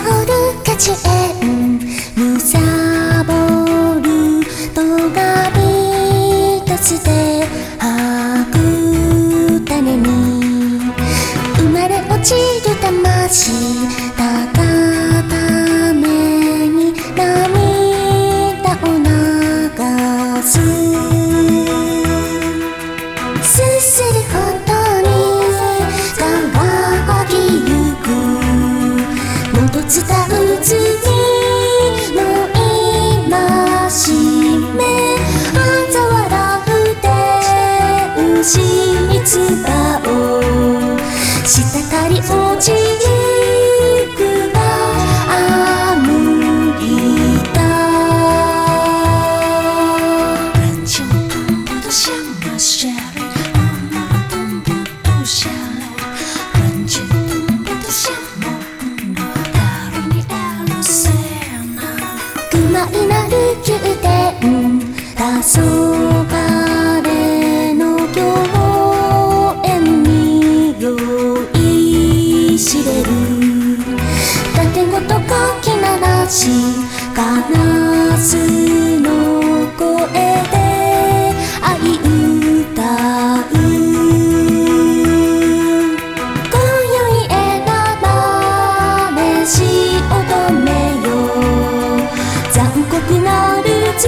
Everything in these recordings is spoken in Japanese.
る果樹園むさぼるとがみ一つで吐く種に生まれ落ちる魂たがめに涙を流すすするほどに乾きゆくのど伝う罪の戒めあざ笑う天使つばを滴り落ちゆくは無理だ人生动不得像那些动不下来人间动不得像梦誰に許せない愚昧なる宮殿黄昏の共演に酔いしれる盾ごとかき鳴らしガラスの声で愛歌う今宵選ばれし乙女よ残酷なる罪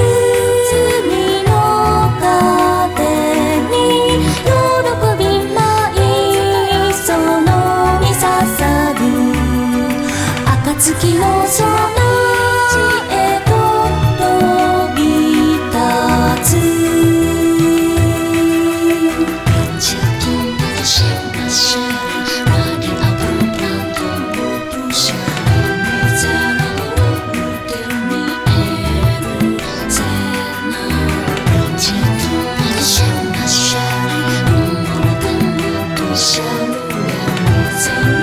の糧に喜びまいそのに刺さる暁の空へと飛び立つ人间动不得像那些乱点啊不能动不下来在那无点に得るせな人间动不得像那些动不能不下来在